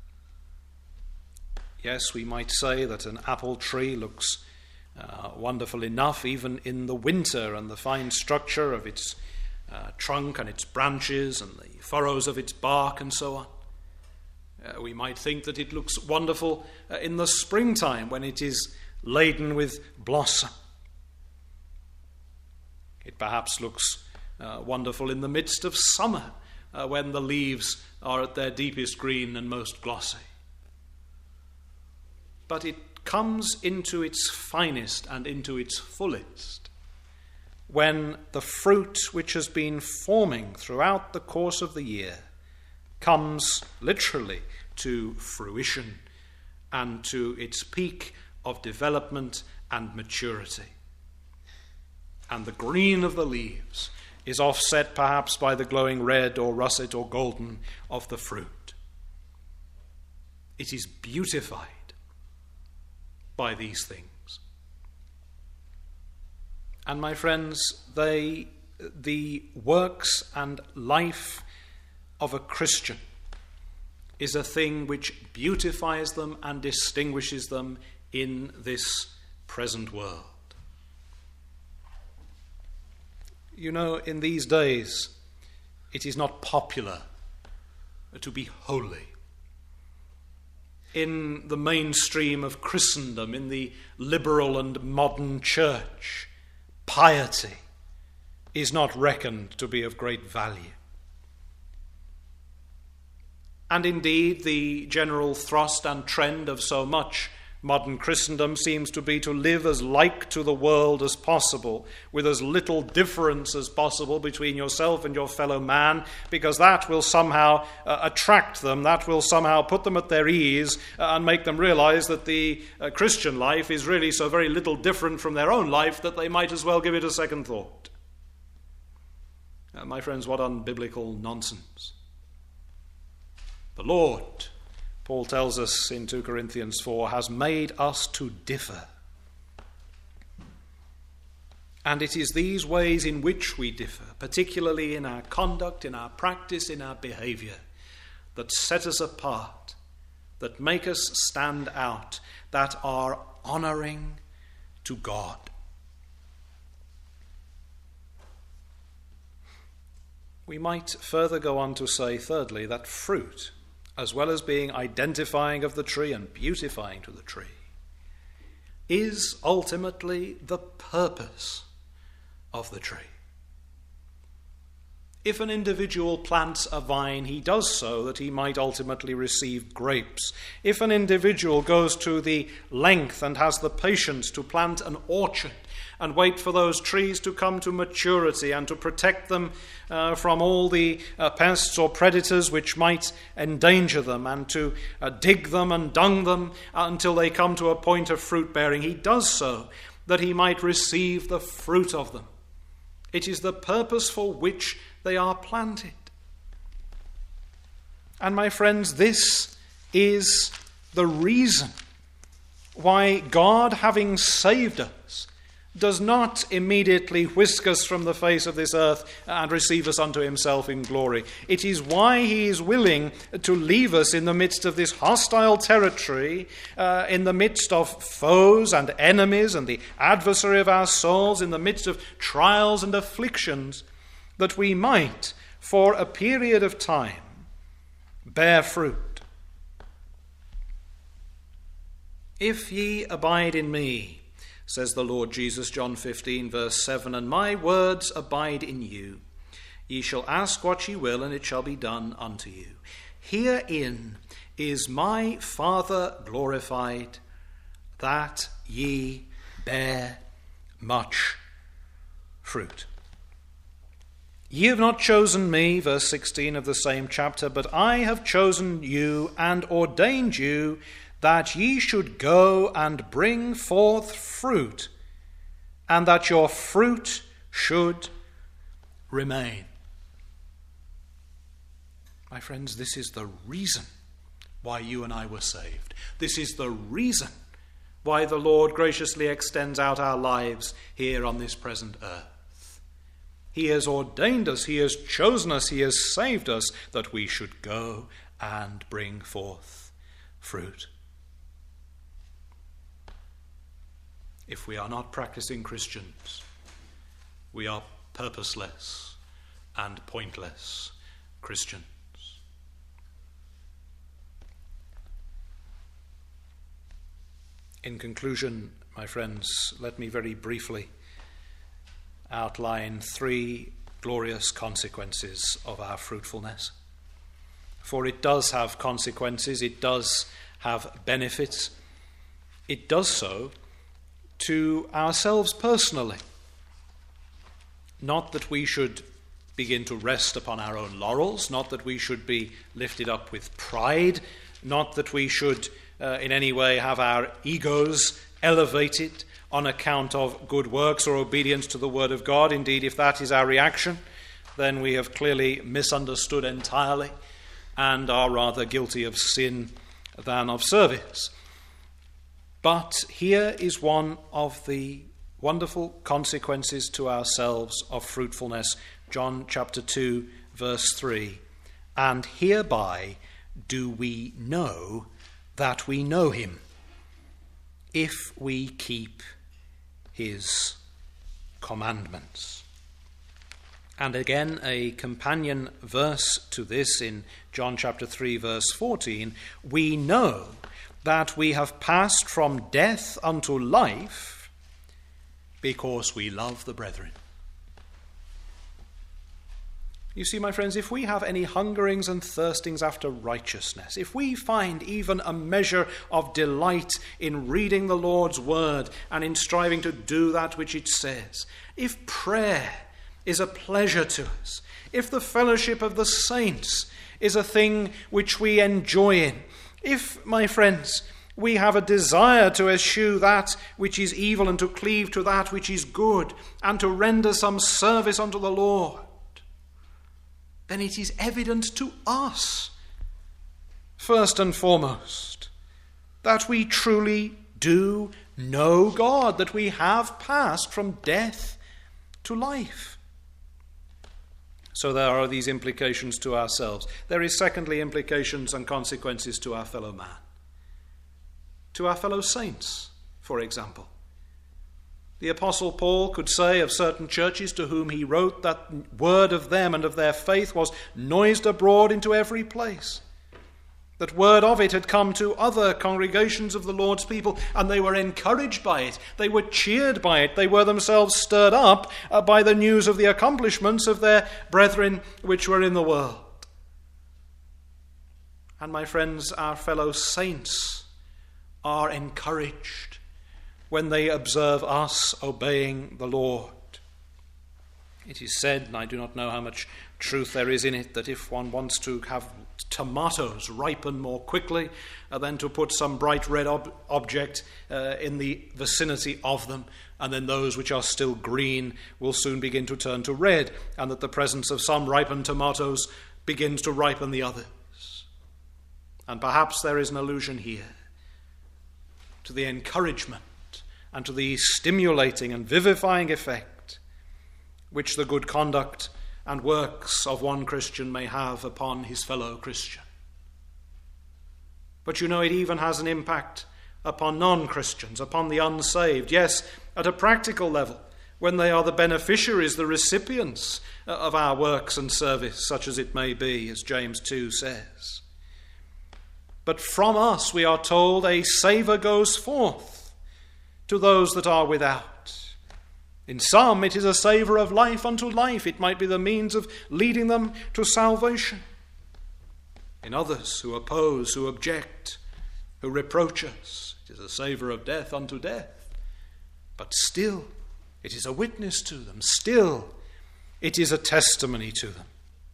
Speaker 1: Yes, we might say that an apple tree looks wonderful enough even in the winter, and the fine structure of its trunk and its branches and the furrows of its bark and so on. We might think that it looks wonderful in the springtime when it is laden with blossom. It perhaps looks wonderful in the midst of summer when the leaves are at their deepest green and most glossy. But it comes into its finest and into its fullest when the fruit which has been forming throughout the course of the year comes literally to fruition and to its peak of development and maturity. And the green of the leaves is offset perhaps by the glowing red or russet or golden of the fruit. It is beautified by these things. And my friends, the works and life of a Christian is a thing which beautifies them and distinguishes them in this present world. You know, in these days, it is not popular to be holy. In the mainstream of Christendom, in the liberal and modern church, piety is not reckoned to be of great value. And indeed, the general thrust and trend of so much modern Christendom seems to be to live as like to the world as possible, with as little difference as possible between yourself and your fellow man, because that will somehow attract them, that will somehow put them at their ease and make them realize that the Christian life is really so very little different from their own life that they might as well give it a second thought. My friends, what unbiblical nonsense. The Lord, Paul tells us in 2 Corinthians 4, has made us to differ. And it is these ways in which we differ, particularly in our conduct, in our practice, in our behavior, that set us apart, that make us stand out, that are honoring to God. We might further go on to say, thirdly, that fruit, as well as being identifying of the tree and beautifying to the tree, is ultimately the purpose of the tree. If an individual plants a vine, he does so that he might ultimately receive grapes. If an individual goes to the length and has the patience to plant an orchard and wait for those trees to come to maturity and to protect them from all the pests or predators which might endanger them, and to dig them and dung them until they come to a point of fruit bearing, he does so that he might receive the fruit of them. It is the purpose for which they are planted. And my friends, this is the reason why God, having saved us, does not immediately whisk us from the face of this earth and receive us unto himself in glory. It is why he is willing to leave us in the midst of this hostile territory, in the midst of foes and enemies and the adversary of our souls, in the midst of trials and afflictions, that we might, for a period of time, bear fruit. If ye abide in me, says the Lord Jesus, John 15, verse 7, and my words abide in you, ye shall ask what ye will, and it shall be done unto you. Herein is my Father glorified, that ye bear much fruit. Ye have not chosen me, verse 16 of the same chapter, but I have chosen you and ordained you that ye should go and bring forth fruit, and that your fruit should remain. My friends, this is the reason why you and I were saved. This is the reason why the Lord graciously extends out our lives here on this present earth. He has ordained us, he has chosen us, he has saved us, that we should go and bring forth fruit. If we are not practicing Christians, we are purposeless and pointless Christians. In conclusion, my friends, let me very briefly outline 3 glorious consequences of our fruitfulness. For it does have consequences, it does have benefits. It does so to ourselves personally. Not that we should begin to rest upon our own laurels, not that we should be lifted up with pride, not that we should in any way have our egos elevated on account of good works or obedience to the word of God. Indeed, if that is our reaction, then we have clearly misunderstood entirely and are rather guilty of sin than of service. But here is one of the wonderful consequences to ourselves of fruitfulness. John chapter 2, verse 3. And hereby do we know that we know him, if we keep his commandments. And again, a companion verse to this in John chapter 3, verse 14. We know that we have passed from death unto life because we love the brethren. You see, my friends, if we have any hungerings and thirstings after righteousness, if we find even a measure of delight in reading the Lord's word and in striving to do that which it says, if prayer is a pleasure to us, if the fellowship of the saints is a thing which we enjoy in, if, my friends, we have a desire to eschew that which is evil and to cleave to that which is good and to render some service unto the Lord, then it is evident to us, first and foremost, that we truly do know God, that we have passed from death to life. So there are these implications to ourselves. There is, secondly, implications and consequences to our fellow man, to our fellow saints, for example. The Apostle Paul could say of certain churches to whom he wrote that word of them and of their faith was noised abroad into every place. that word of it had come to other congregations of the Lord's people, and they were encouraged by it. They were cheered by it. They were themselves stirred up by the news of the accomplishments of their brethren which were in the world. And my friends, our fellow saints are encouraged when they observe us obeying the Lord. It is said, and I do not know how much truth there is in it, that if one wants to have tomatoes ripen more quickly than to put some bright red object in the vicinity of them, and then those which are still green will soon begin to turn to red, and that the presence of some ripened tomatoes begins to ripen the others. And perhaps there is an allusion here to the encouragement and to the stimulating and vivifying effect which the good conduct and works of one Christian may have upon his fellow Christian. But you know, it even has an impact upon non-Christians, upon the unsaved. Yes, at a practical level, when they are the beneficiaries, the recipients of our works and service, such as it may be, as James 2 says. But from us, we are told, a savour goes forth to those that are without. In some, it is a savour of life unto life. It might be the means of leading them to salvation. In others, who oppose, who object, who reproach us, it is a savour of death unto death. But still, it is a witness to them. Still, it is a testimony to them.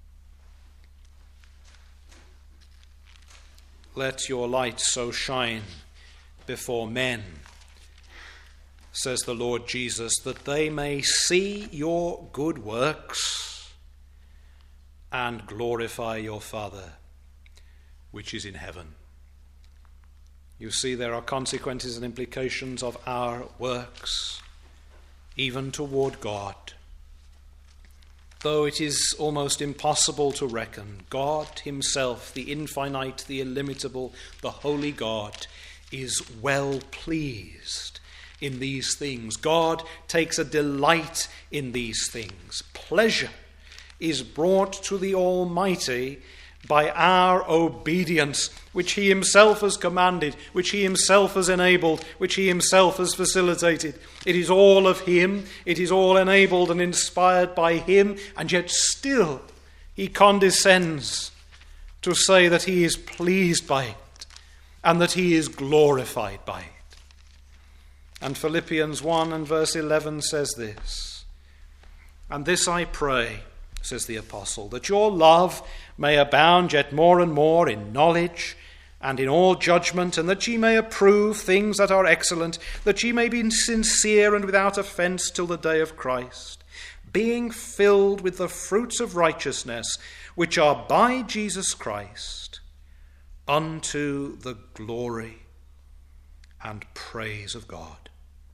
Speaker 1: Let your light so shine before men, says the Lord Jesus, that they may see your good works and glorify your Father which is in heaven. You see, there are consequences and implications of our works, even toward God. Though it is almost impossible to reckon, God himself, the infinite, the illimitable, the holy God, is well pleased in these things. God takes a delight in these things. Pleasure is brought to the Almighty by our obedience, which he himself has commanded, which he himself has enabled, which he himself has facilitated. It is all of him. It is all enabled and inspired by him, and yet still he condescends to say that he is pleased by it and that he is glorified by it. And Philippians 1 and verse 11 says this, "And this I pray," says the apostle, "that your love may abound yet more and more in knowledge and in all judgment, and that ye may approve things that are excellent, that ye may be sincere and without offence till the day of Christ, being filled with the fruits of righteousness, which are by Jesus Christ, unto the glory and praise of God."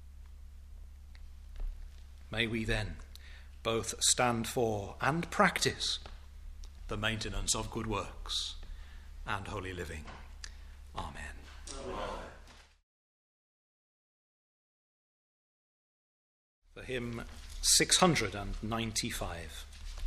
Speaker 1: May we then both stand for and practice the maintenance of good works and holy living. Amen. Amen. The hymn 695.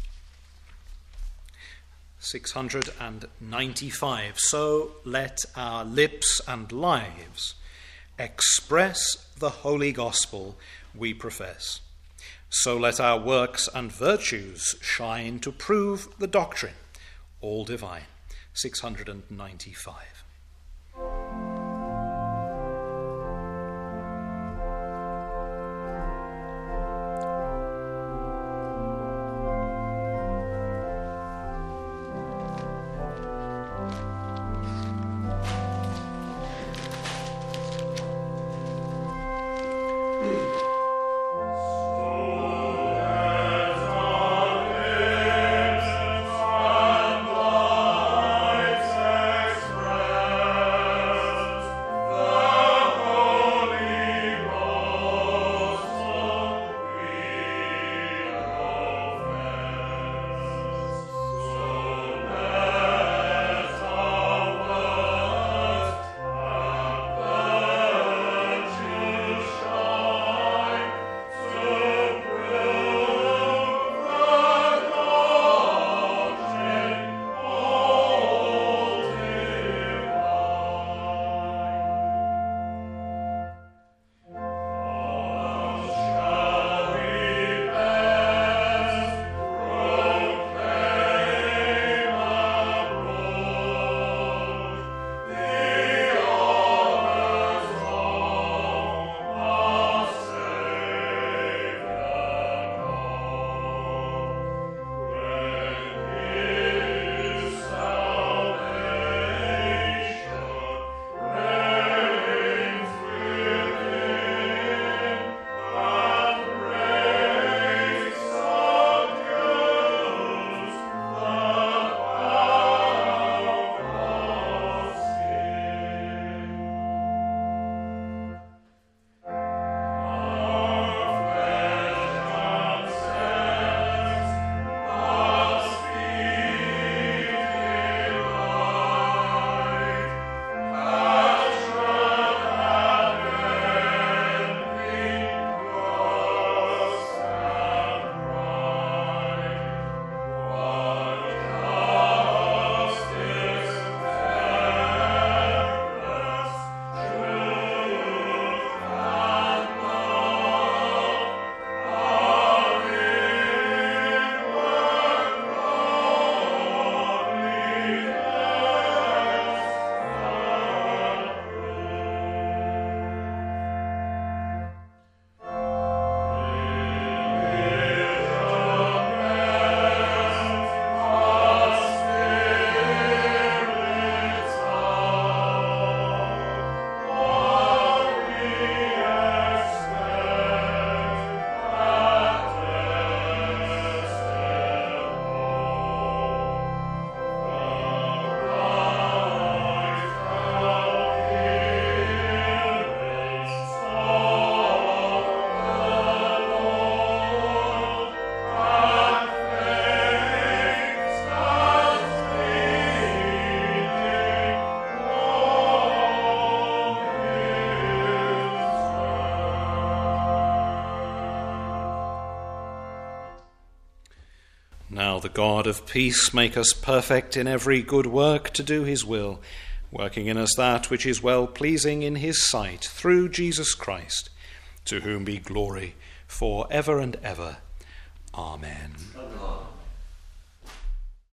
Speaker 1: 695. So let our lips and lives express the holy gospel we profess. So let our works and virtues shine to prove the doctrine, all divine. 695.
Speaker 2: Express
Speaker 1: Now the God of peace make us perfect in every good work to do his will, working in us that which is well-pleasing in his sight, through Jesus Christ, to whom be glory for ever and ever. Amen.